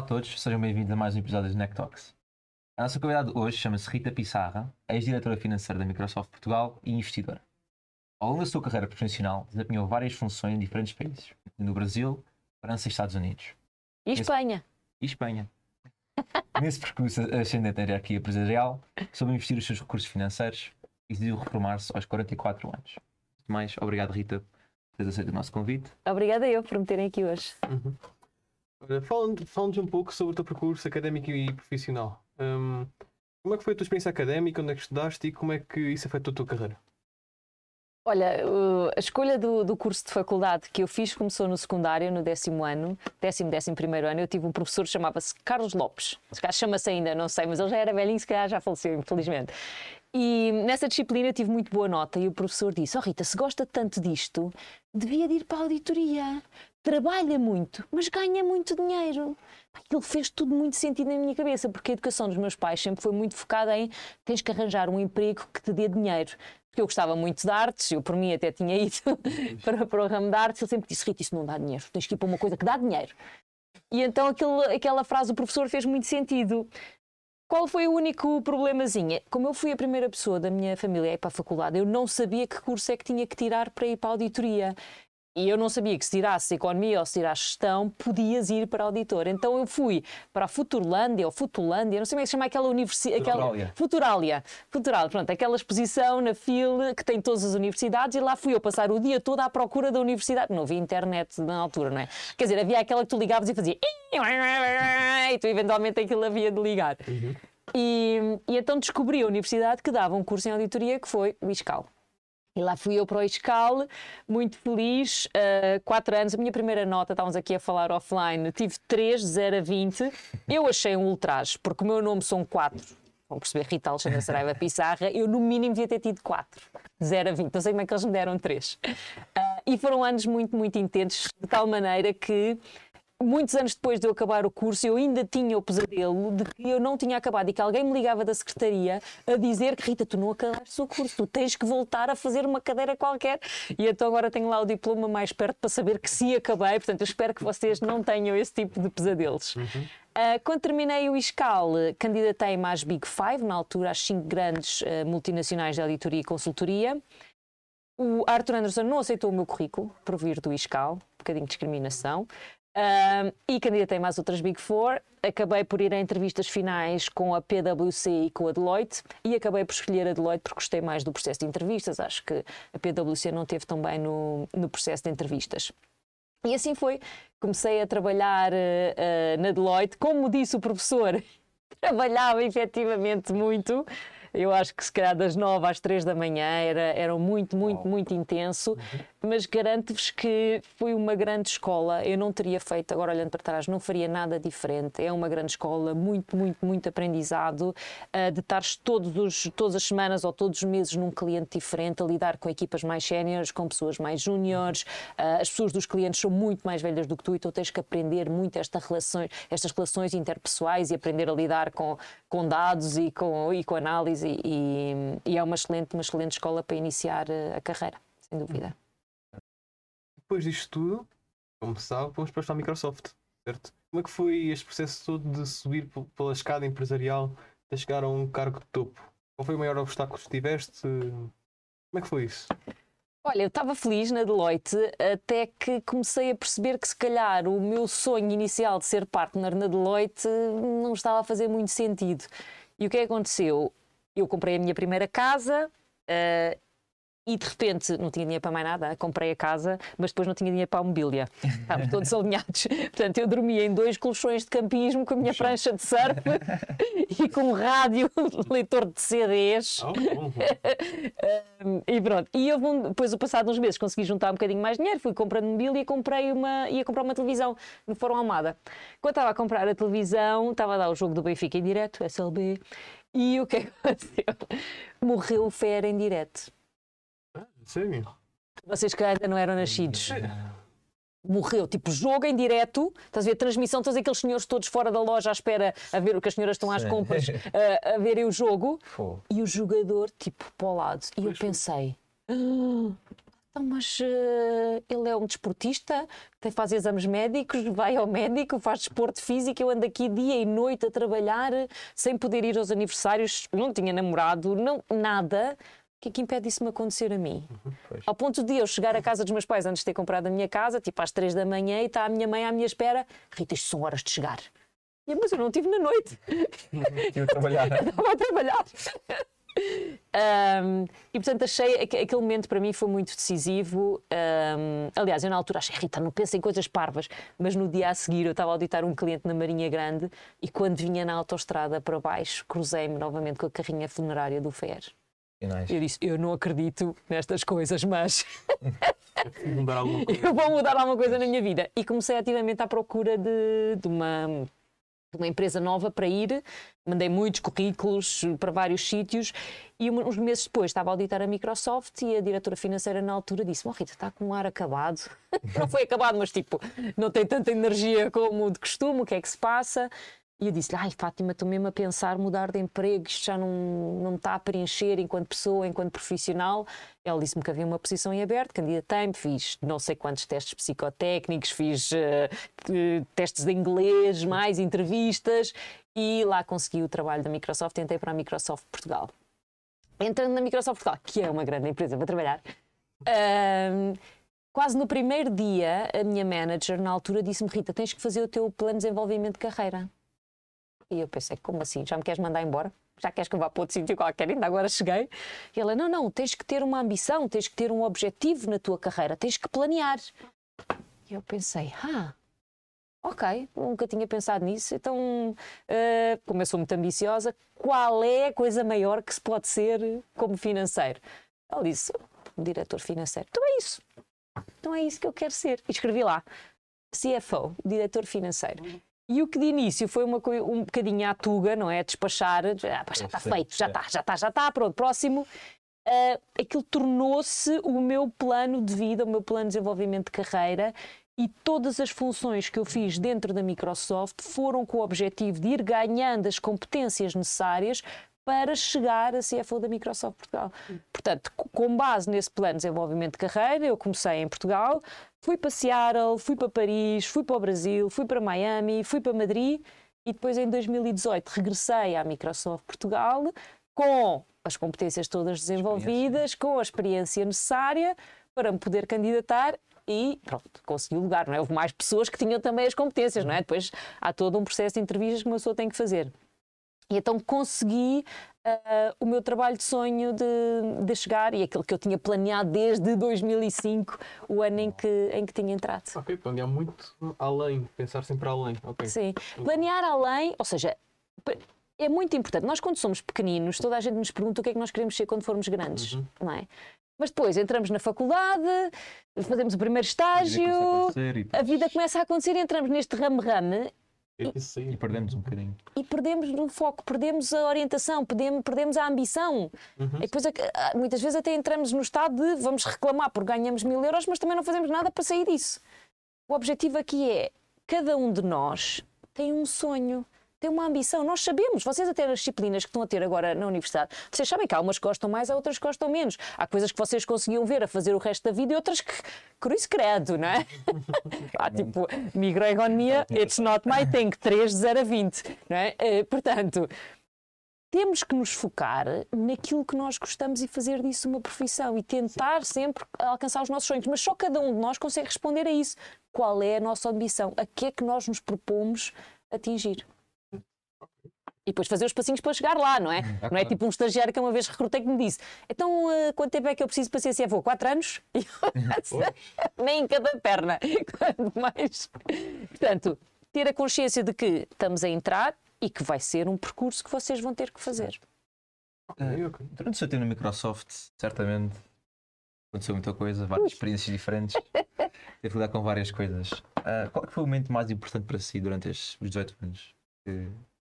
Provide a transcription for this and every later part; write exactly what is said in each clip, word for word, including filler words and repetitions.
todos, sejam bem-vindos a mais um episódio de Neck Talks. A nossa convidada hoje chama-se Rita Pissarra, ex-diretora financeira da Microsoft Portugal e investidora. Ao longo da sua carreira profissional, desempenhou várias funções em diferentes países, no Brasil, França e Estados Unidos. E Nesse... Espanha. E Espanha. Nesse percurso ascendente na hierarquia empresarial, soube investir os seus recursos financeiros e decidiu reformar-se aos quarenta e quatro anos. Mais, obrigado, Rita, por teres aceito o nosso convite. Obrigada eu por me terem aqui hoje. Uhum. Fala-nos fala um pouco sobre o teu percurso académico e profissional. Um, como é que foi a tua experiência académica, onde é que estudaste e como é que isso afetou a tua carreira? Olha, a escolha do, do curso de faculdade que eu fiz começou no secundário, no décimo ano, décimo, décimo primeiro ano. Eu tive um professor que chamava-se Carlos Lopes. Se calhar chama-se ainda, não sei, mas ele já era velhinho, se calhar já faleceu, infelizmente. E nessa disciplina eu tive muito boa nota e o professor disse: oh Rita, se gosta tanto disto, devia de ir para a auditoria. Trabalha muito, mas ganha muito dinheiro. Aquilo fez tudo muito sentido na minha cabeça, porque a educação dos meus pais sempre foi muito focada em tens que arranjar um emprego que te dê dinheiro. Porque eu gostava muito de artes, eu por mim até tinha ido para, para o ramo de artes, ele sempre disse: Rita, isso não dá dinheiro, tens que ir para uma coisa que dá dinheiro. E então aquele, aquela frase do professor fez muito sentido. Qual foi o único problemazinho? Como eu fui a primeira pessoa da minha família a ir para a faculdade, eu não sabia que curso é que tinha que tirar para ir para a auditoria. E eu não sabia que se tirasse economia ou se tirasse gestão, podias ir para auditor. Então eu fui para a Futurlândia ou Futulândia, não sei como é que se chama aquela universidade. Futuralia. Futuralia. Futuralia, pronto, aquela exposição na fila que tem todas as universidades e lá fui eu passar o dia todo à procura da universidade. Não havia internet na altura, não é? Quer dizer, havia aquela que tu ligavas e fazia e tu eventualmente aquilo havia de ligar. Uhum. E, e então descobri a universidade que dava um curso em auditoria que foi o ISCAL. E lá fui eu para o ISCAL, muito feliz, uh, quatro anos, a minha primeira nota, estávamos aqui a falar offline, tive três, de zero a vinte, eu achei um ultraje, porque o meu nome são quatro, vão perceber, Rita Alexandra Saraiva Pissarra, eu no mínimo devia ter tido quatro, de zero a vinte, não sei como é que eles me deram três. Uh, e foram anos muito, muito intensos, de tal maneira que muitos anos depois de eu acabar o curso, eu ainda tinha o pesadelo de que eu não tinha acabado e que alguém me ligava da secretaria a dizer que Rita, tu não acabaste o curso, tu tens que voltar a fazer uma cadeira qualquer. E então agora tenho lá o diploma mais perto para saber que sim acabei, portanto eu espero que vocês não tenham esse tipo de pesadelos. Uhum. Uh, quando terminei o ISCAL, candidatei-me às Big Five, na altura às cinco grandes uh, multinacionais de auditoria e consultoria. O Arthur Andersen não aceitou o meu currículo por vir do ISCAL, um bocadinho de discriminação. Uh, e candidatei-me às outras Big Four, acabei por ir a entrevistas finais com a P W C e com a Deloitte e acabei por escolher a Deloitte porque gostei mais do processo de entrevistas, acho que a P W C não teve tão bem no, no processo de entrevistas. E assim foi, comecei a trabalhar uh, uh, na Deloitte, como disse o professor, trabalhava efetivamente muito. Eu acho que se calhar das nove às três da manhã era, era muito, muito, muito intenso, mas garanto-vos que foi uma grande escola. Eu não teria feito, agora olhando para trás, não faria nada diferente. É uma grande escola, muito, muito, muito aprendizado, uh, de estar todos os, todas as semanas ou todos os meses num cliente diferente, a lidar com equipas mais séniores, com pessoas mais júniores. Uh, as pessoas dos clientes são muito mais velhas do que tu, então tens que aprender muito esta relações, estas relações interpessoais e aprender a lidar com, com dados e com, e com análise. E, e, e é uma excelente, uma excelente escola para iniciar a carreira, sem dúvida. Depois disto tudo, como se sabe, vamos para a Microsoft, certo? Como é que foi este processo todo de subir pela escada empresarial até chegar a um cargo de topo? Qual foi o maior obstáculo que tiveste? Como é que foi isso? Olha, eu estava feliz na Deloitte até que comecei a perceber que se calhar o meu sonho inicial de ser partner na Deloitte não estava a fazer muito sentido. E o que é que aconteceu? Eu comprei a minha primeira casa uh, e de repente não tinha dinheiro para mais nada, comprei a casa, mas depois não tinha dinheiro para a mobília. Estávamos todos alinhados. Portanto, eu dormia em dois colchões de campismo com a minha prancha de surf e com um rádio, leitor de C Ds. Oh, oh. um, e pronto. E eu, depois, o passado uns meses, consegui juntar um bocadinho mais dinheiro, fui comprando mobília e comprei uma, ia comprar uma televisão no Fórum Almada. Quando estava a comprar a televisão, estava a dar o jogo do Benfica em direto, S L B, e o que é que aconteceu? Morreu o F E R em direto. Sério? Vocês que ainda não eram nascidos. Morreu, tipo, jogo em direto, estás a ver, transmissão, todos aqueles senhores todos fora da loja à espera a ver o que as senhoras estão às compras, a, a verem o jogo, e o jogador, tipo, para o lado. E eu pensei, ah, Então, mas uh, ele é um desportista, tem, faz exames médicos, vai ao médico, faz desporto físico, eu ando aqui dia e noite a trabalhar, sem poder ir aos aniversários, não tinha namorado, não, nada. O que é que impede isso me acontecer a mim? Uhum, Ao ponto de eu chegar à casa dos meus pais antes de ter comprado a minha casa, tipo às três da manhã, e está a minha mãe à minha espera. Rita, isto são horas de chegar. E, mas eu não estive na noite. Estive a trabalhar. Estava a trabalhar. Um, e portanto achei que aquele momento para mim foi muito decisivo. Um, aliás, eu na altura achei, Rita, não pensa em coisas parvas, mas no dia a seguir eu estava a auditar um cliente na Marinha Grande e quando vinha na autoestrada para baixo, cruzei-me novamente com a carrinha funerária do F E R. Nice. Eu disse, eu não acredito nestas coisas, mas Vou mudar alguma coisa. eu vou mudar alguma coisa na minha vida. E comecei ativamente à procura de, de uma... de uma empresa nova para ir, mandei muitos currículos para vários sítios e uns meses depois estava a auditar a Microsoft e a diretora financeira na altura disse, oh Rita, está com um ar acabado. Não foi acabado, mas tipo, não tem tanta energia como de costume, o que é que se passa? E eu disse-lhe, ai Fátima, estou mesmo a pensar mudar de emprego, isto já não, não me está a preencher enquanto pessoa, enquanto profissional. Ela disse-me que havia uma posição em aberto, candidatei-me, fiz não sei quantos testes psicotécnicos, fiz uh, uh, testes de inglês, mais entrevistas e lá consegui o trabalho da Microsoft, entrei para a Microsoft Portugal. Entrando na Microsoft Portugal, que é uma grande empresa para trabalhar, uh, quase no primeiro dia a minha manager na altura disse-me, Rita, tens que fazer o teu plano de desenvolvimento de carreira. E eu pensei, como assim? Já me queres mandar embora? Já queres que eu vá para outro sítio qualquer? Ainda agora cheguei. E ela, não, não, tens que ter uma ambição, tens que ter um objetivo na tua carreira, tens que planear. E eu pensei, ah, ok, nunca tinha pensado nisso. Então, uh, como eu sou muito ambiciosa, qual é a coisa maior que se pode ser como financeiro? Ela disse, diretor financeiro. Então é isso. Então é isso que eu quero ser. E escrevi lá, C F O, diretor financeiro. E o que de início foi uma coisa, um bocadinho à tuga, não é? Despachar, ah, já está feito, já está, já está, já está, pronto, próximo. Uh, aquilo tornou-se o meu plano de vida, o meu plano de desenvolvimento de carreira e todas as funções que eu fiz dentro da Microsoft foram com o objetivo de ir ganhando as competências necessárias para chegar a C F O da Microsoft Portugal. Portanto, com base nesse plano de desenvolvimento de carreira, eu comecei em Portugal, fui para Seattle, fui para Paris, fui para o Brasil, fui para Miami, fui para Madrid e depois em dois mil e dezoito regressei à Microsoft Portugal com as competências todas desenvolvidas, com a experiência necessária para me poder candidatar e pronto, consegui o lugar, não é? Houve mais pessoas que tinham também as competências, não é? Depois há todo um processo de entrevistas que uma pessoa tem que fazer. E então consegui uh, o meu trabalho de sonho de, de chegar e aquilo que eu tinha planeado desde dois mil e cinco, o ano em que, em que tinha entrado. Ok, planear muito além, pensar sempre além. Okay. Sim, planear além, ou seja, é muito importante. Nós quando somos pequeninos, toda a gente nos pergunta o que é que nós queremos ser quando formos grandes, uhum. não é? Mas depois entramos na faculdade, fazemos o primeiro estágio, a vida, depois... a vida começa a acontecer e entramos neste rame-rame. E perdemos um bocadinho. E perdemos o foco, perdemos a orientação, perdemos, perdemos a ambição. Uhum. E depois, muitas vezes, até entramos no estado de vamos reclamar porque ganhamos mil euros, mas também não fazemos nada para sair disso. O objetivo aqui é, cada um de nós tem um sonho, tem uma ambição. Nós sabemos, vocês até nas disciplinas que estão a ter agora na universidade, vocês sabem que há umas que gostam mais, há outras que gostam menos. Há coisas que vocês conseguiam ver a fazer o resto da vida e outras que, cruz credo, não é? Há tipo, microeconomia, it's not my thing, três de zero a vinte, não é? Uh, portanto, temos que nos focar naquilo que nós gostamos e fazer disso uma profissão e tentar sempre alcançar os nossos sonhos, mas só cada um de nós consegue responder a isso. Qual é a nossa ambição? A que é que nós nos propomos atingir? E depois fazer os passinhos para chegar lá, não é? Hum, não é tipo um estagiário que uma vez recrutei que me disse então, uh, quanto tempo é que eu preciso para ser C F O? Quatro anos? E eu, nem em cada perna. Quanto mais. Portanto, ter a consciência de que estamos a entrar e que vai ser um percurso que vocês vão ter que fazer. Okay, okay. Durante o seu tempo na Microsoft, certamente aconteceu muita coisa, várias Ui. experiências diferentes. Teve que lidar com várias coisas. Uh, qual foi o momento mais importante para si durante estes dezoito anos? Que...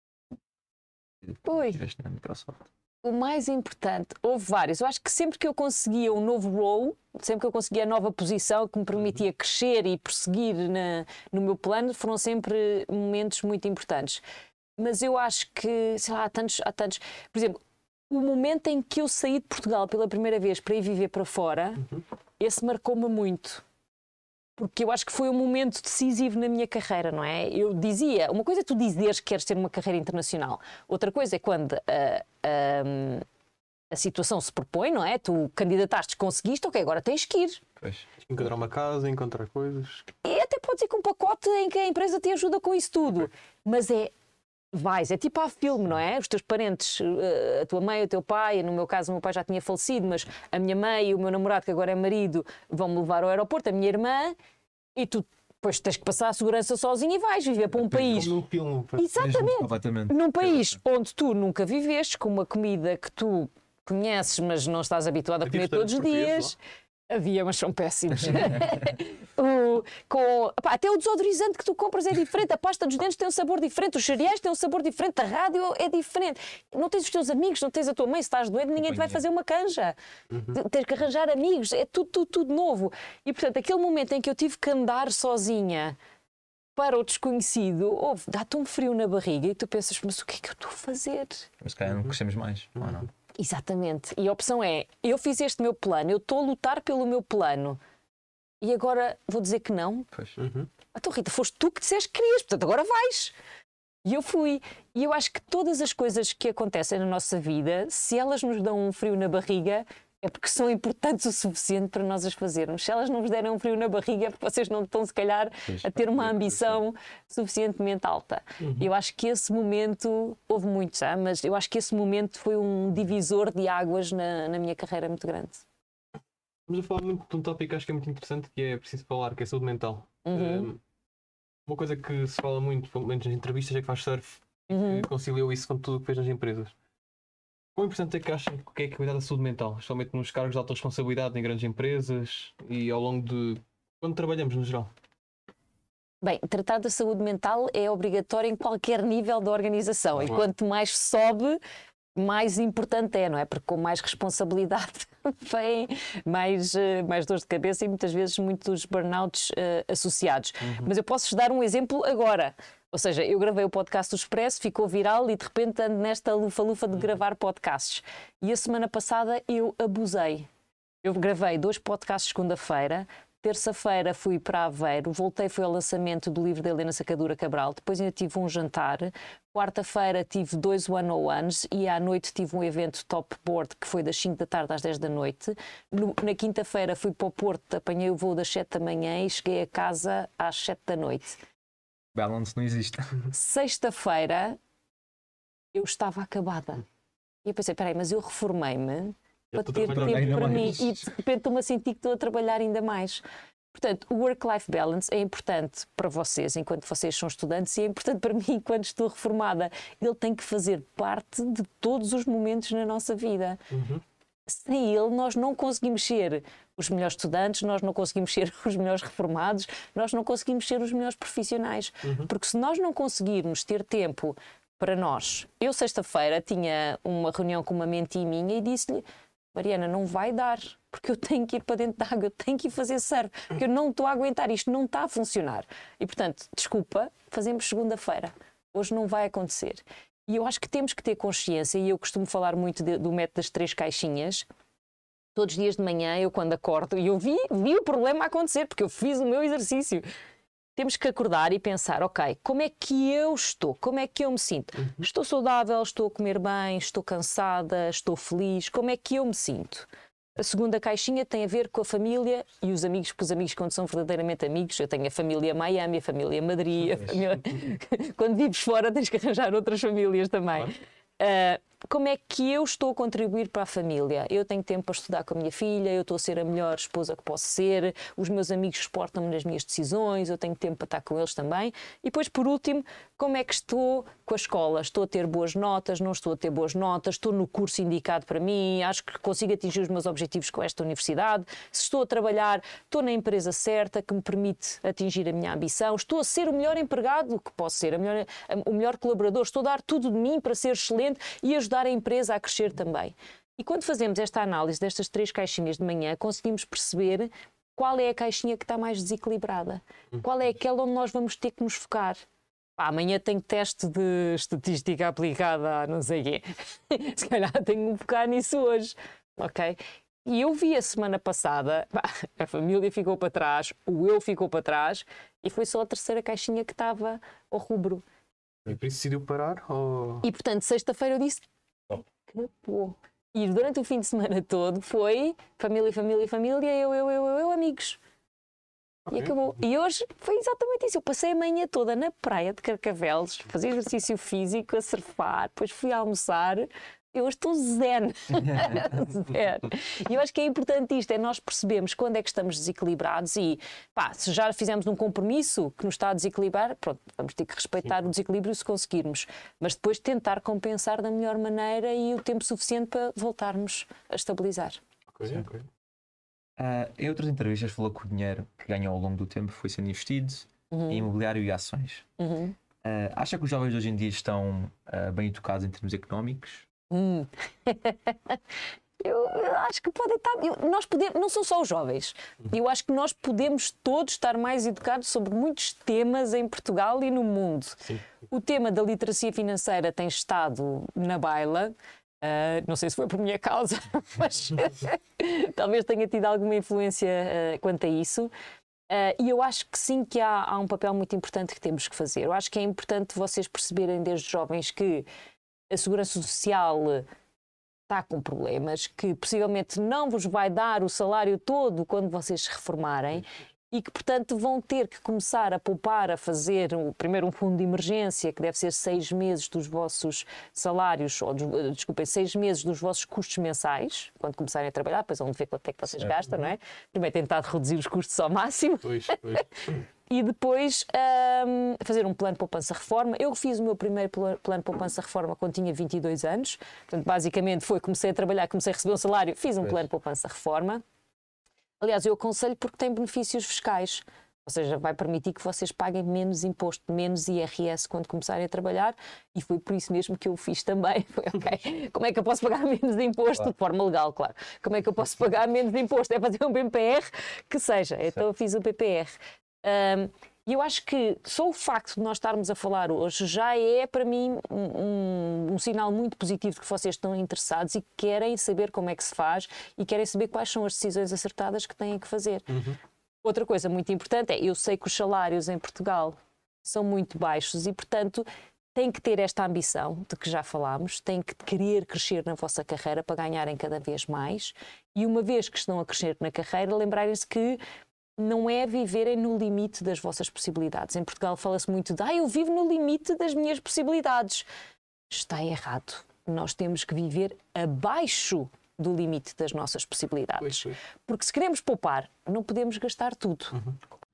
Oi. Na Microsoft. O mais importante, houve vários. Eu acho que sempre que eu conseguia um novo role, sempre que eu conseguia a nova posição que me permitia crescer e prosseguir na, no meu plano, foram sempre momentos muito importantes. Mas eu acho que, sei lá, há tantos, há tantos. Por exemplo, o momento em que eu saí de Portugal pela primeira vez para ir viver para fora, uhum. esse marcou-me muito. Porque eu acho que foi um momento decisivo na minha carreira, não é? Eu dizia, uma coisa é tu dizeres que queres ter uma carreira internacional, outra coisa é quando a, a, a situação se propõe, não é? Tu candidataste, conseguiste, ok, agora tens que ir. Pois. Encontrar uma casa, encontrar coisas. E até pode ser com um pacote em que a empresa te ajuda com isso tudo, mas é... Vais, é tipo a filme, não é? Os teus parentes, a tua mãe, o teu pai, no meu caso o meu pai já tinha falecido, mas a minha mãe e o meu namorado, que agora é marido, vão-me levar ao aeroporto, a minha irmã, e tu depois tens que passar a segurança sozinho e vais viver para um país. Como num filme. Exatamente. Completamente. Num país onde tu nunca viveste, com uma comida que tu conheces, mas não estás habituado a Havia comer todos os dias. Havia, mas são péssimos. o, com, pá, até o desodorizante que tu compras é diferente, a pasta dos dentes tem um sabor diferente, os cereais têm um sabor diferente, a rádio é diferente. Não tens os teus amigos, não tens a tua mãe, se estás doente, ninguém te vai fazer uma canja. Uhum. Tens que arranjar amigos, é tudo, tudo, tudo novo. E, portanto, aquele momento em que eu tive que andar sozinha para o desconhecido, oh, dá-te um frio na barriga e tu pensas, mas o que é que eu estou a fazer? Mas se calhar não crescemos mais, ou não? Exatamente. E a opção é, eu fiz este meu plano, eu estou a lutar pelo meu plano e agora vou dizer que não? Pois. Uhum. Então, Rita, foste tu que disseste que querias, portanto agora vais. E eu fui. E eu acho que todas as coisas que acontecem na nossa vida, se elas nos dão um frio na barriga, é porque são importantes o suficiente para nós as fazermos. Se elas não vos derem um frio na barriga, é porque vocês não estão, se calhar, Pois, a ter uma pode ser, ambição suficientemente alta. Uhum. Eu acho que esse momento, houve muitos, ah, mas eu acho que esse momento foi um divisor de águas na, na minha carreira muito grande. Estamos a falar muito de um tópico que acho que é muito interessante, que é preciso falar, que é saúde mental. Uhum. Um, uma coisa que se fala muito, pelo menos nas entrevistas, é que faz surf Uhum. e que conciliou isso com tudo o que fez nas empresas. Quão importante é que acham que é que cuidar da saúde mental, especialmente nos cargos de alta responsabilidade em grandes empresas e ao longo de... quando trabalhamos no geral? Bem, tratar da saúde mental é obrigatório em qualquer nível da organização. Ah, e bom. quanto mais sobe, mais importante é, não é? Porque com mais responsabilidade vem mais, eh, mais dores de cabeça e muitas vezes muitos burnouts eh, associados. Uhum. Mas eu posso-vos dar um exemplo agora. Ou seja, eu gravei o podcast do Expresso, ficou viral e de repente ando nesta lufa-lufa de gravar podcasts. E a semana passada eu abusei. Eu gravei dois podcasts segunda-feira, terça-feira fui para Aveiro, voltei, foi ao lançamento do livro da Helena Sacadura Cabral, depois ainda tive um jantar, quarta-feira tive dois one-on-ones e à noite tive um evento top board que foi das cinco da tarde às dez da noite. No, na quinta-feira fui para o Porto, apanhei o voo das sete da manhã e cheguei a casa às sete da noite. Balance não existe. Sexta-feira eu estava acabada. E eu pensei, peraí, mas eu reformei-me Já para estou a ter trabalhar tempo ainda para mim mais. e de repente estou-me a sentir que estou a trabalhar ainda mais. Portanto, o work-life balance é importante para vocês enquanto vocês são estudantes e é importante para mim enquanto estou reformada. Ele tem que fazer parte de todos os momentos na nossa vida. Uhum. Sem ele nós não conseguimos ser os melhores estudantes, nós não conseguimos ser os melhores reformados, nós não conseguimos ser os melhores profissionais. Uhum. Porque se nós não conseguirmos ter tempo para nós... Eu sexta-feira tinha uma reunião com uma mentee minha e disse-lhe: Mariana, não vai dar, porque eu tenho que ir para dentro da água, eu tenho que ir fazer surf, porque eu não estou a aguentar, isto não está a funcionar. E portanto, desculpa, fazemos segunda-feira. Hoje não vai acontecer. E eu acho que temos que ter consciência, e eu costumo falar muito de, do método das três caixinhas. Todos os dias de manhã, eu quando acordo, e eu vi, vi o problema acontecer, porque eu fiz o meu exercício. Temos que acordar e pensar, ok, como é que eu estou? Como é que eu me sinto? Uhum. Estou saudável, estou a comer bem, estou cansada, estou feliz, como é que eu me sinto? A segunda caixinha tem a ver com a família e os amigos, porque os amigos, quando são verdadeiramente amigos, eu tenho a família Miami, a família Madrid, a família... quando vives fora tens que arranjar outras famílias também. Uh, como é que eu estou a contribuir para a família? Eu tenho tempo para estudar com a minha filha, eu estou a ser a melhor esposa que posso ser, os meus amigos exportam-me nas minhas decisões, eu tenho tempo para estar com eles também. E depois, por último, como é que estou com a escola? Estou a ter boas notas, não estou a ter boas notas, estou no curso indicado para mim, acho que consigo atingir os meus objetivos com esta universidade, se estou a trabalhar, estou na empresa certa que me permite atingir a minha ambição, estou a ser o melhor empregado que posso ser, a melhor, a, o melhor colaborador, estou a dar tudo de mim para ser excelente e ajudar a empresa a crescer também. E quando fazemos esta análise destas três caixinhas de manhã, conseguimos perceber qual é a caixinha que está mais desequilibrada, qual é aquela onde nós vamos ter que nos focar. Pá, amanhã tenho teste de estatística aplicada a não sei o quê. Se calhar tenho que me focar nisso hoje, ok? E eu vi a semana passada, pá, a família ficou para trás, o eu ficou para trás, e foi só a terceira caixinha que estava ao rubro. E por isso decidiu parar? Ou... E portanto, sexta-feira eu disse, acabou. E durante o fim de semana todo foi família, família, família, eu, eu, eu, eu, eu amigos. Okay. E acabou. E hoje foi exatamente isso. Eu passei a manhã toda na praia de Carcavelos, fazer exercício físico, a surfar, depois fui almoçar. Eu hoje estou zen. Zen. E eu acho que é importante isto, é nós percebermos quando é que estamos desequilibrados e, pá, se já fizemos um compromisso que nos está a desequilibrar, pronto, vamos ter que respeitar Sim. o desequilíbrio se conseguirmos, mas depois tentar compensar da melhor maneira e o tempo suficiente para voltarmos a estabilizar. Ok, ok. Uh, em outras entrevistas falou que o dinheiro que ganhou ao longo do tempo foi sendo investido uhum. em imobiliário e ações. Uhum. Uh, acha que os jovens hoje em dia estão uh, bem educados em termos económicos? Hum. eu, eu acho que podem estar. Eu, nós podemos, não são só os jovens. Eu acho que nós podemos todos estar mais educados sobre muitos temas em Portugal e no mundo. Sim. O tema da literacia financeira tem estado na baila. Uh, não sei se foi por minha causa, mas talvez tenha tido alguma influência uh, quanto a isso. Uh, e eu acho que sim que há, há um papel muito importante que temos que fazer. Eu acho que é importante vocês perceberem desde jovens que a Segurança Social está com problemas, que possivelmente não vos vai dar o salário todo quando vocês se reformarem e que, portanto, vão ter que começar a poupar, a fazer um, primeiro um fundo de emergência, que deve ser seis meses dos vossos salários, ou, desculpem, seis meses dos vossos custos mensais, quando começarem a trabalhar, depois vão ver quanto é que vocês é. gastam, não é? Primeiro tentar reduzir os custos ao máximo. Pois, pois. E depois um, fazer um plano de poupança-reforma. Eu fiz o meu primeiro plano de poupança-reforma quando tinha vinte e dois anos. Portanto, basicamente foi, comecei a trabalhar, comecei a receber um salário, fiz um pois. plano de poupança-reforma. Aliás, eu aconselho porque tem benefícios fiscais. Ou seja, vai permitir que vocês paguem menos imposto, menos I R S quando começarem a trabalhar. E foi por isso mesmo que eu fiz também. Foi, ok, como é que eu posso pagar menos imposto? Claro. De forma legal, claro. Como é que eu posso pagar menos imposto? É fazer um P P R que seja. Então eu fiz o P P R. Um, e eu acho que só o facto de nós estarmos a falar hoje já é para mim um, um, um sinal muito positivo de que vocês estão interessados e querem saber como é que se faz e querem saber quais são as decisões acertadas que têm que fazer. Uhum. Outra coisa muito importante é, eu sei que os salários em Portugal são muito baixos e, portanto, têm que ter esta ambição de que já falámos, têm que querer crescer na vossa carreira para ganharem cada vez mais e uma vez que estão a crescer na carreira, lembrarem-se que não é viverem no limite das vossas possibilidades. Em Portugal fala-se muito de, ah, eu vivo no limite das minhas possibilidades. Está errado. Nós temos que viver abaixo do limite das nossas possibilidades. Pois, pois. Porque se queremos poupar, não podemos gastar tudo. Uhum.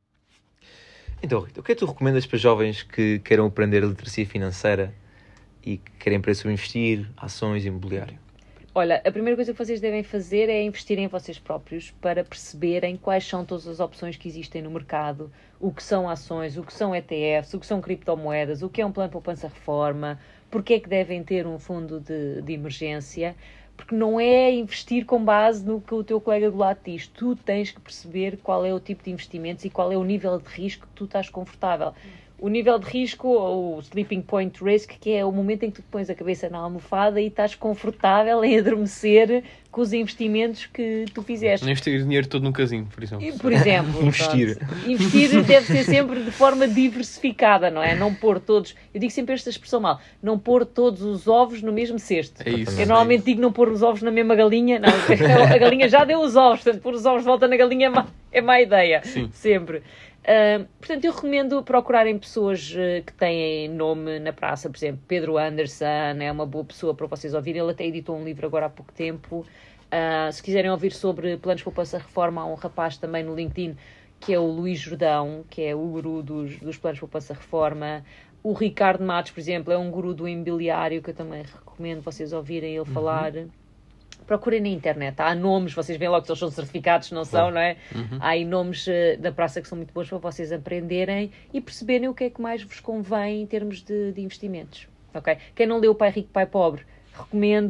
Então, Rita, o que é que tu recomendas para jovens que queiram aprender a literacia financeira e que querem aprender sobre investir, ações e imobiliário? Olha, a primeira coisa que vocês devem fazer é investir em vocês próprios para perceberem quais são todas as opções que existem no mercado, o que são ações, o que são E T Fs, o que são criptomoedas, o que é um plano de poupança-reforma, porque é que devem ter um fundo de, de emergência, porque não é investir com base no que o teu colega do lado diz. Tu tens que perceber qual é o tipo de investimentos e qual é o nível de risco que tu estás confortável. O nível de risco, ou o sleeping point risk, que é o momento em que tu pões a cabeça na almofada e estás confortável em adormecer com os investimentos que tu fizeste. Não investir dinheiro todo num casinho, por exemplo. E, por exemplo. Investir. Pronto, investir deve ser sempre de forma diversificada, não é? Não pôr todos, eu digo sempre esta expressão mal, não pôr todos os ovos no mesmo cesto. É isso. Eu normalmente é isso. digo não pôr os ovos na mesma galinha, não, a galinha já deu os ovos, portanto pôr os ovos de volta na galinha é má, é má ideia. Sim. Sempre. Uh, portanto, eu recomendo procurarem pessoas uh, que têm nome na praça, por exemplo, Pedro Anderson é uma boa pessoa para vocês ouvirem, ele até editou um livro agora há pouco tempo. Uh, se quiserem ouvir sobre planos de poupança-reforma, há um rapaz também no LinkedIn que é o Luís Jordão, que é o guru dos, dos planos de poupança-reforma. O Ricardo Matos, por exemplo, é um guru do imobiliário que eu também recomendo vocês ouvirem ele uhum. falar. Procurem na internet, há nomes, vocês veem logo que eles são certificados, não são, não é? Uhum. Há aí nomes uh, da praça que são muito bons para vocês aprenderem e perceberem o que é que mais vos convém em termos de, de investimentos, ok? Quem não leu O Pai Rico, Pai Pobre, recomendo,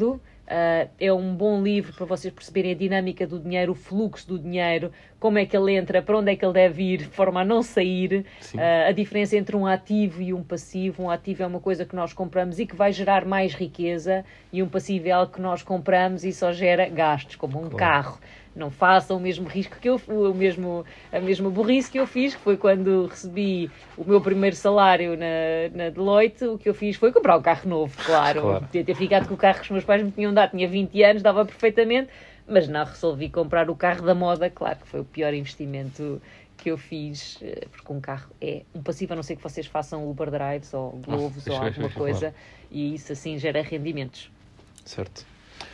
Uh, é um bom livro para vocês perceberem a dinâmica do dinheiro, o fluxo do dinheiro, como é que ele entra, para onde é que ele deve ir, de forma a não sair, uh, a diferença entre um ativo e um passivo. Um ativo é uma coisa que nós compramos e que vai gerar mais riqueza, e um passivo é algo que nós compramos e só gera gastos, como um claro. carro. Não façam o mesmo risco que eu, o mesmo, a mesma burrice que eu fiz, que foi quando recebi o meu primeiro salário na, na Deloitte. O que eu fiz foi comprar um carro novo, claro. claro. Podia ter ficado com o carro que os meus pais me tinham dado, tinha vinte anos, dava perfeitamente, mas não, resolvi comprar o carro da moda, claro que foi o pior investimento que eu fiz, porque um carro é um passivo, a não ser que vocês façam Uber Drives ou Globos oh, ou alguma coisa, claro. E isso assim gera rendimentos. Certo.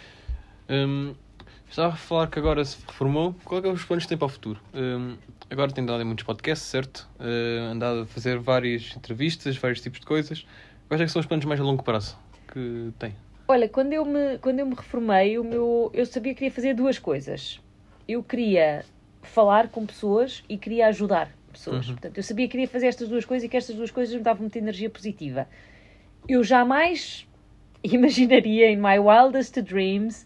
Hum... Estava a falar que agora se reformou. Qual é que é os planos que tem para o futuro? Um, agora tem andado em muitos podcasts, certo? Uh, andado a fazer várias entrevistas, vários tipos de coisas. Quais é que são os planos mais a longo prazo que tem? Olha, quando eu me, quando eu me reformei, o meu, eu sabia que queria fazer duas coisas. Eu queria falar com pessoas e queria ajudar pessoas. Uhum. Portanto, eu sabia que queria fazer estas duas coisas e que estas duas coisas me davam muita energia positiva. Eu jamais imaginaria, in my wildest dreams,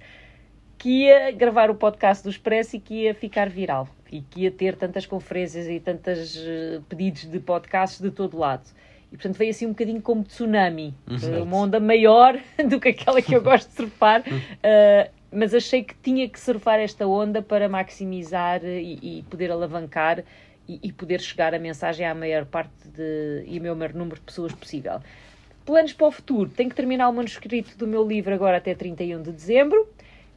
que ia gravar o podcast do Expresso e que ia ficar viral. E que ia ter tantas conferências e tantos uh, pedidos de podcasts de todo lado. E, portanto, veio assim um bocadinho como tsunami. Uh, uma onda maior do que aquela que eu gosto de surfar. Uh, mas achei que tinha que surfar esta onda para maximizar e, e poder alavancar e, e poder chegar a mensagem à maior parte de, e ao meu maior número de pessoas possível. Planos para o futuro. Tenho que terminar o manuscrito do meu livro agora até trinta e um de dezembro.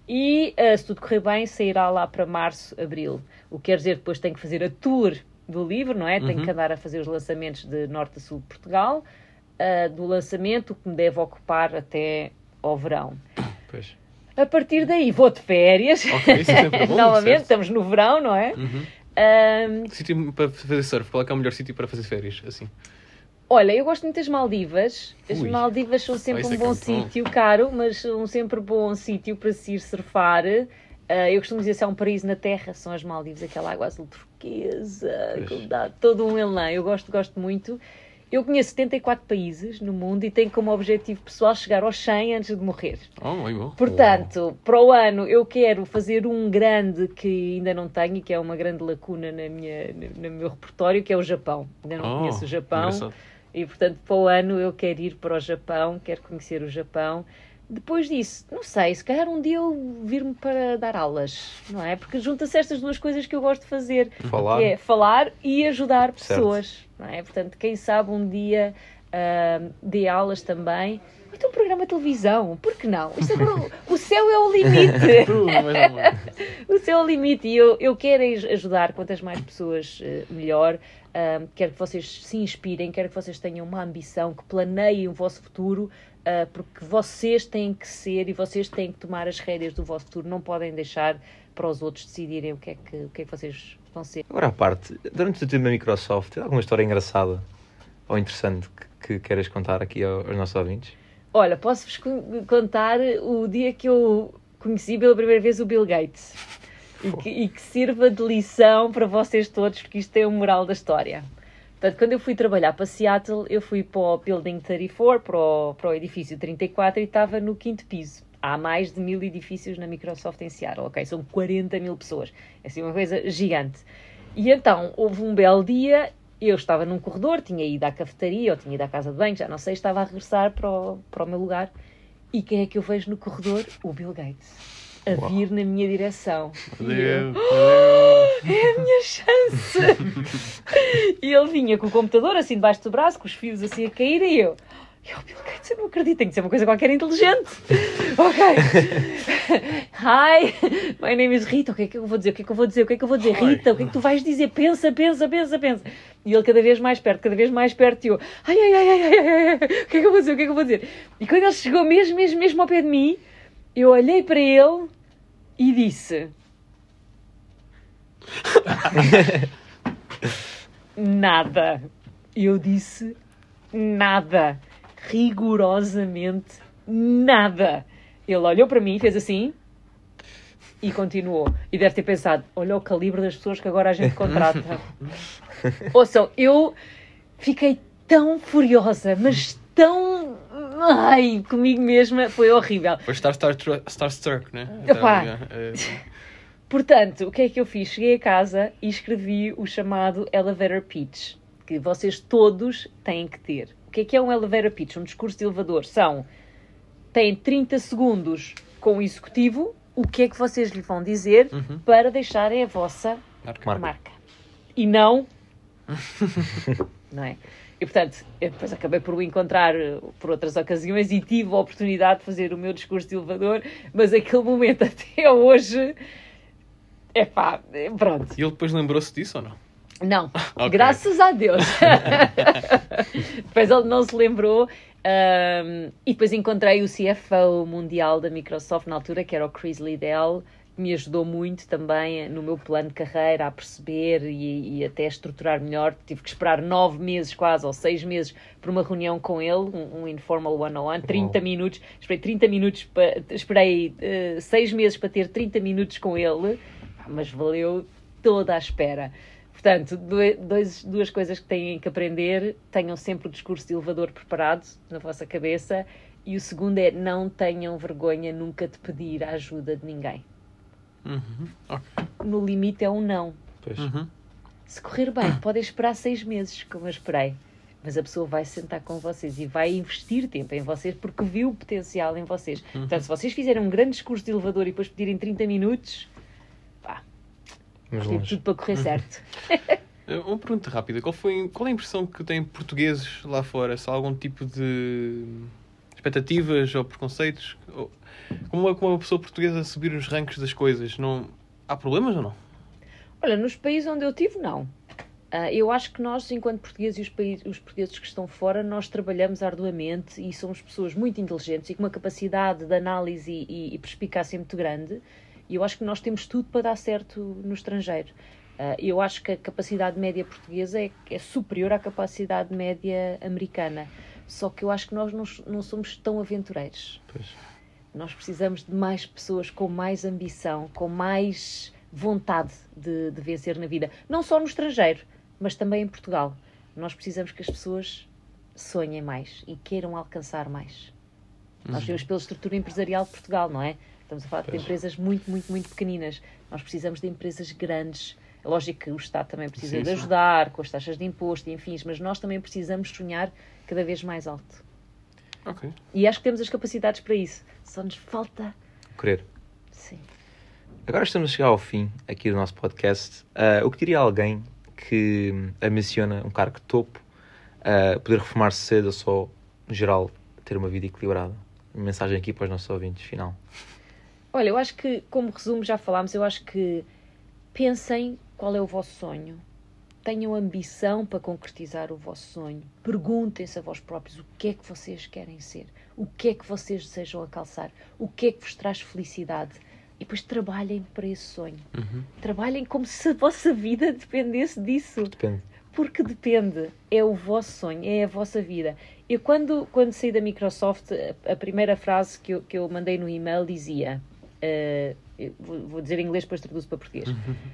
E, uh, se tudo correr bem, sairá lá para março, abril. O que quer dizer que depois tenho que fazer a tour do livro, não é? Uhum. Tenho que andar a fazer os lançamentos de norte a sul de Portugal, uh, do lançamento, o que me deve ocupar até ao verão. Pois. A partir daí vou de férias. Ok, isso é sempre bom, novamente, certo. Estamos no verão, não é? Uhum. Um... Sítio para fazer surf, qual é que é o melhor sítio para fazer férias, assim? Olha, eu gosto muito das Maldivas. As Ui. Maldivas são sempre ah, um é bom bom. sítio, caro, mas um sempre bom sítio para se ir surfar. Uh, eu costumo dizer, se há um paraíso na Terra, são as Maldivas, aquela água azul turquesa, que dá todo um elan. Eu gosto, gosto muito. Eu conheço setenta e quatro países no mundo e tenho como objetivo pessoal chegar aos cem antes de morrer. Oh, bom. Portanto, oh. para o ano eu quero fazer um grande que ainda não tenho e que é uma grande lacuna na minha, no meu repertório, que é o Japão. Ainda não oh, conheço o Japão. Engraçado. E, portanto, para o ano eu quero ir para o Japão, quero conhecer o Japão. Depois disso, não sei, se calhar um dia eu vir-me para dar aulas, não é? Porque junta-se estas duas coisas que eu gosto de fazer. Falar. Que é falar e ajudar Certo. pessoas, não é? Portanto, quem sabe um dia uh, dê aulas também. Então, um programa de televisão, por que não? Isto agora, o céu é o limite. O céu é o limite e eu, eu quero ajudar quantas mais pessoas, uh, melhor. Uh, quero que vocês se inspirem, quero que vocês tenham uma ambição, que planeiem o vosso futuro, uh, porque vocês têm que ser e vocês têm que tomar as rédeas do vosso futuro, não podem deixar para os outros decidirem o que é que, o que, é que vocês vão ser. Agora à parte, durante o teu tempo na Microsoft, tem alguma história engraçada ou interessante que, que queiras contar aqui aos, aos nossos ouvintes? Olha, posso-vos contar o dia que eu conheci pela primeira vez o Bill Gates. E que, e que sirva de lição para vocês todos, porque isto é o moral da história. Portanto, quando eu fui trabalhar para Seattle, eu fui para o Building trinta e quatro, para o, para o edifício trinta e quatro, e estava no quinto piso. Há mais de mil edifícios na Microsoft em Seattle, ok? São quarenta mil pessoas. É assim uma coisa gigante. E então, houve um belo dia, eu estava num corredor, tinha ido à cafetaria, ou tinha ido à casa de banho, já não sei, estava a regressar para o, para o meu lugar. E quem é que eu vejo no corredor? O Bill Gates. A Uau. vir na minha direção. Meu Deus, eu, oh, é a minha chance! E ele vinha com o computador assim debaixo do braço, com os fios assim a cair, e eu... Eu, Bill Gates, eu não acredito, tem que ser uma coisa qualquer inteligente. Ok. Hi, my name is Rita. O que é que eu vou dizer? O que é que eu vou dizer? O que é que eu vou dizer? Rita, o que é que tu vais dizer? Pensa, pensa, pensa, pensa. E ele cada vez mais perto, cada vez mais perto. E eu, ai, ai, ai, ai, ai, ai, ai. O que é que eu vou dizer? O que é que eu vou dizer? E quando ele chegou mesmo, mesmo, mesmo ao pé de mim, eu olhei para ele e disse... Nada. Eu disse nada. Rigorosamente nada. Ele olhou para mim, fez assim e continuou. E deve ter pensado, olha o calibre das pessoas que agora a gente contrata. Ouçam, eu fiquei tão furiosa, mas tão Ai, comigo mesma foi horrível. Foi estar Star, Starstruck, né? Epá. É, Portanto, o que é que eu fiz? Cheguei a casa e escrevi o chamado elevator pitch, que vocês todos têm que ter. O que é que é um elevator pitch? Um discurso de elevador. São, têm trinta segundos com o executivo, o que é que vocês lhe vão dizer Uhum. para deixarem a vossa marca. Marca. marca. E não... não é? E, portanto, eu depois acabei por o encontrar por outras ocasiões e tive a oportunidade de fazer o meu discurso de elevador, mas aquele momento até hoje... É pá, pronto. E ele depois lembrou-se disso ou não? Não, Ok. graças a Deus. Depois ele não se lembrou. Um, e depois encontrei o C F O mundial da Microsoft na altura, que era o Chris Liddell, que me ajudou muito também no meu plano de carreira a perceber e, e até a estruturar melhor. Tive que esperar nove meses quase, ou seis meses, por uma reunião com ele, um, um informal one-on-one, trinta minutos. Esperei trinta minutos, para, esperei uh, seis meses para ter trinta minutos com ele, mas valeu toda a espera. Portanto, dois, duas coisas que têm que aprender: tenham sempre o discurso de elevador preparado na vossa cabeça, e o segundo é não tenham vergonha nunca de pedir a ajuda de ninguém. Uhum. Okay. No limite é um não. Pois. Uhum. Se correr bem, podem esperar seis meses, como eu esperei, mas a pessoa vai sentar com vocês e vai investir tempo em vocês porque viu o potencial em vocês. Uhum. Portanto, se vocês fizerem um grande discurso de elevador e depois pedirem trinta minutos, pá, Vamos teve longe. tudo para correr certo. Uh, Uma pergunta rápida. Qual, foi, qual é a impressão que têm portugueses lá fora? Se há algum tipo de expectativas ou preconceitos? Ou- Como é que uma pessoa portuguesa subir os ranks das coisas? Não... Há problemas ou não? Olha, nos países onde eu estive, não. Ah, eu acho que nós, enquanto portugueses e os, países, os portugueses que estão fora, nós trabalhamos arduamente e somos pessoas muito inteligentes e com uma capacidade de análise e, e, e perspicácia muito grande. E eu acho que nós temos tudo para dar certo no estrangeiro. Uh, eu acho que a capacidade média portuguesa é, é superior à capacidade média americana. Só que eu acho que nós não, não somos tão aventureiros. Pois. Nós precisamos de mais pessoas com mais ambição, com mais vontade de, de vencer na vida. Não só no estrangeiro, mas também em Portugal. Nós precisamos que as pessoas sonhem mais e queiram alcançar mais. Uhum. Nós vemos pela estrutura empresarial de Portugal, não é? Estamos a falar de Pois. empresas muito, muito, muito pequeninas. Nós precisamos de empresas grandes. É lógico que o Estado também precisa Sim, de sim. ajudar com as taxas de imposto e enfim, mas nós também precisamos sonhar cada vez mais alto. Ok. E acho que temos as capacidades para isso. Só nos falta... Querer. Sim. Agora estamos a chegar ao fim aqui do nosso podcast. Ah, o que diria alguém que hum, ambiciona um cargo de topo, ah, poder reformar-se cedo ou só, no geral, ter uma vida equilibrada? Uma mensagem aqui para os nossos ouvintes, final. Olha, eu acho que, como resumo, já falámos, eu acho que pensem qual é o vosso sonho. Tenham ambição para concretizar o vosso sonho. Perguntem-se a vós próprios o que é que vocês querem ser. O que é que vocês desejam alcançar. O que é que vos traz felicidade. E depois trabalhem para esse sonho. Uhum. Trabalhem como se a vossa vida dependesse disso. Depende. Porque depende. É o vosso sonho, é a vossa vida. Eu, quando, quando saí da Microsoft, a, a primeira frase que eu, que eu mandei no e-mail dizia... Uh, eu vou, vou dizer em inglês, depois traduzo para português.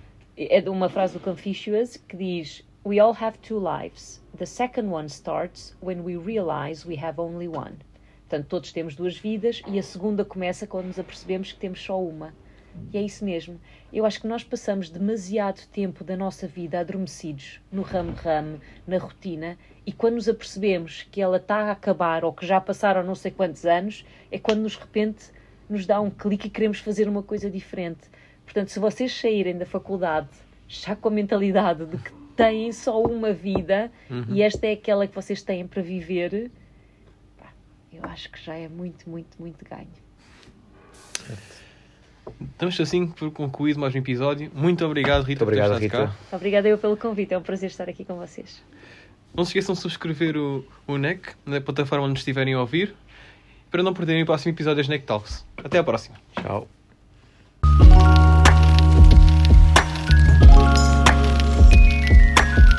É de uma frase do Confucius que diz: "We all have two lives. The second one starts when we realize we have only one." Portanto, todos temos duas vidas e a segunda começa quando nos apercebemos que temos só uma. E é isso mesmo. Eu acho que nós passamos demasiado tempo da nossa vida adormecidos, no ramo-ramo, na rotina, e quando nos apercebemos que ela está a acabar ou que já passaram não sei quantos anos, é quando nos, de repente nos dá um clique e queremos fazer uma coisa diferente. Portanto, se vocês saírem da faculdade já com a mentalidade de que têm só uma vida Uhum. e esta é aquela que vocês têm para viver, pá, eu acho que já é muito, muito, muito ganho. Estamos assim por concluído mais um episódio. Muito obrigado, Rita, Muito obrigado, por ter estado Rita. cá. Obrigada eu pelo convite, é um prazer estar aqui com vocês. Não se esqueçam de subscrever o, o N E C na plataforma onde estiverem a ouvir para não perderem o próximo episódio das N E C Talks. Até à próxima. Tchau.